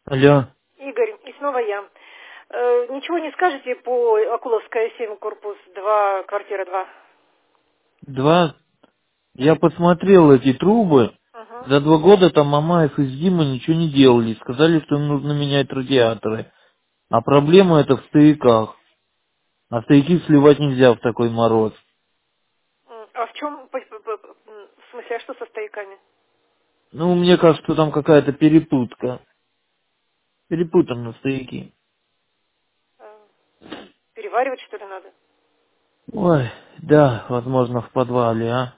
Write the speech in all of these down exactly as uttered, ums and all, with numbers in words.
Алло. Игорь, и снова я. Э, ничего не скажете по Акуловская семь, корпус два, квартира два? Два. Я посмотрел эти трубы. Угу. За два года там Мамаев и Зима ничего не делали. Сказали, что им нужно менять радиаторы. А проблема это в стояках. А стояки сливать нельзя в такой мороз. А в чем, в смысле, а что со стояками? Ну, мне кажется, что там какая-то перепутка. Перепутаны стояки. Э, Переваривать, что ли, надо? Ой, да, возможно, в подвале, а?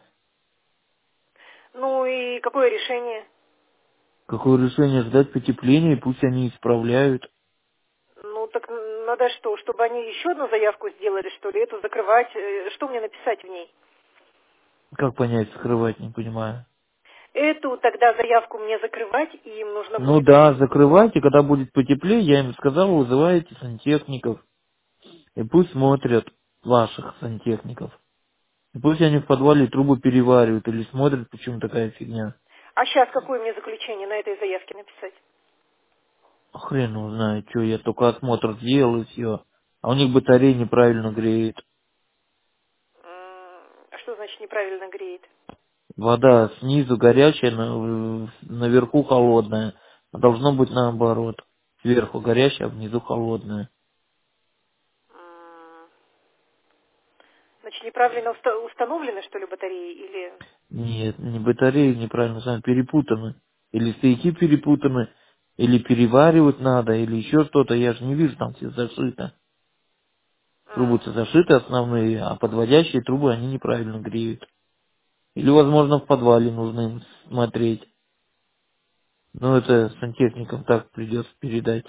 Ну и какое решение? Какое решение ждать потепления, и пусть они исправляют. Ну так надо что, чтобы они еще одну заявку сделали, что ли, эту закрывать? Э, Что мне написать в ней? Как понять, скрывать, не понимаю. Эту тогда заявку мне закрывать, и им нужно Ну будет... да, закрывайте, когда будет потеплее, я им сказал, вызывайте сантехников. И пусть смотрят ваших сантехников. И пусть они в подвале трубы переваривают или смотрят, почему такая фигня. А сейчас какое мне заключение на этой заявке написать? Хрен его знает, что я только осмотр сделал и все. А у них батарея неправильно греет. М, А что значит неправильно греет? Вода снизу горячая, на- наверху холодная. А должно быть наоборот. Сверху горячая, а внизу холодная. М, Значит, неправильно уста- установлены, что ли, батареи? Или... Нет, не батареи неправильно, сами перепутаны. Или стояки перепутаны, или переваривать надо, или еще что-то. Я же не вижу, там все зашито. М, Трубы-то зашиты основные, а подводящие трубы они неправильно греют. Или, возможно, в подвале нужно им смотреть. Ну, это сантехникам так придется передать.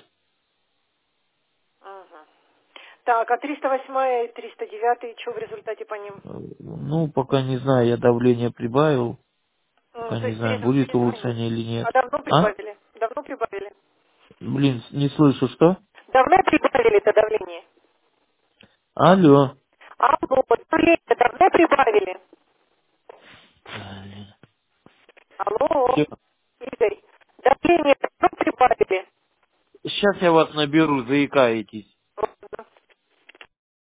мгм. Так, а триста восемь и триста девять, что в результате по ним? Э, Ну, пока не знаю, я давление прибавил. М, Пока То не есть знаю, перез- будет перезвонить. улучшение или нет. А давно А? прибавили? Давно прибавили? Блин, не слышу, что? Давно прибавили это давление? Алло. Алло, давление давно прибавили? Блин. Алло, Всё. Игорь, давление давно прибавили? Сейчас я вас наберу, заикаетесь.